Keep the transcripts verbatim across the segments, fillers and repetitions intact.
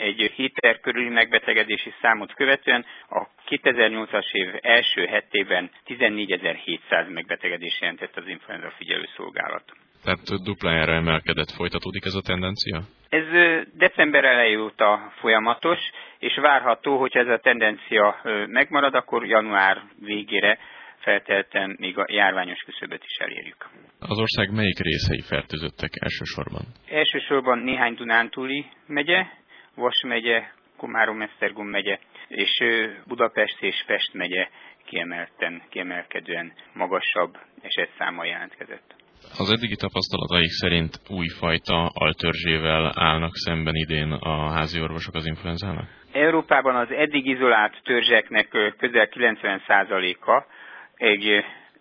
egy héter körüli megbetegedési számot követően a kétezer-nyolcas év első hetében tizennégyezer-hétszáz megbetegedés jelentett az influenza figyelőszolgálat. Tehát duplájára emelkedett, folytatódik ez a tendencia? Ez december elejé óta folyamatos, és várható, hogy ez a tendencia megmarad, akkor január végére feltétlenül még a járványos küszöböt is elérjük. Az ország melyik részei fertőzöttek elsősorban? Elsősorban néhány dunántúli megye, Vas megye, Komárom-Esztergom megye, és Budapest és Pest megye kiemelten, kiemelkedően magasabb esetszámmal jelentkezett. Az eddigi tapasztalataik szerint újfajta altörzsével állnak szemben idén a házi orvosok az influenzának? Európában az eddig izolált törzseknek közel kilencven százaléka egy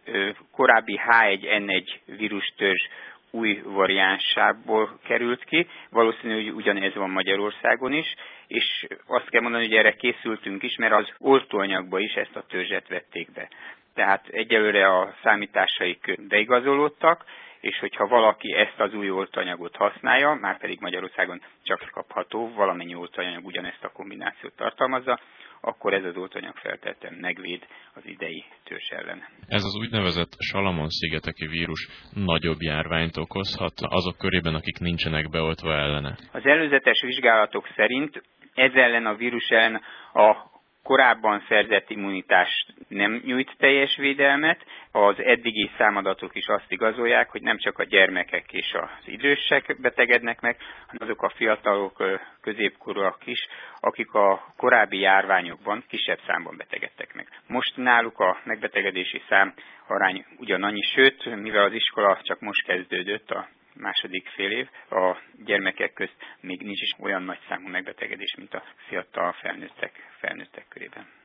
korábbi há egy en egy vírustörzs új variánsából került ki. Valószínű, hogy ugyanez van Magyarországon is, és azt kell mondani, hogy erre készültünk is, mert az oltóanyagba is ezt a törzset vették be. Tehát egyelőre a számításaik beigazolódtak, és hogyha valaki ezt az új oltóanyagot használja, már pedig Magyarországon csak kapható, valamennyi oltóanyag ugyanezt a kombinációt tartalmazza, akkor ez az oltóanyag feltétlenül megvéd az idei törzs ellen. Ez az úgynevezett Salamon-szigeteki vírus nagyobb járványt okozhat azok körében, akik nincsenek beoltva ellene? Az előzetes vizsgálatok szerint ez ellen a vírus ellen a korábban szerzett immunitás nem nyújt teljes védelmet. Az eddigi számadatok is azt igazolják, hogy nem csak a gyermekek és az idősek betegednek meg, hanem azok a fiatalok, középkorúak is, akik a korábbi járványokban kisebb számban betegedtek meg. Most náluk a megbetegedési szám arány ugyanannyi, sőt, mivel az iskola csak most kezdődött, a második fél év, a gyermekek közt még nincs is olyan nagy számú megbetegedés, mint a fiatal felnőttek, felnőttek körében.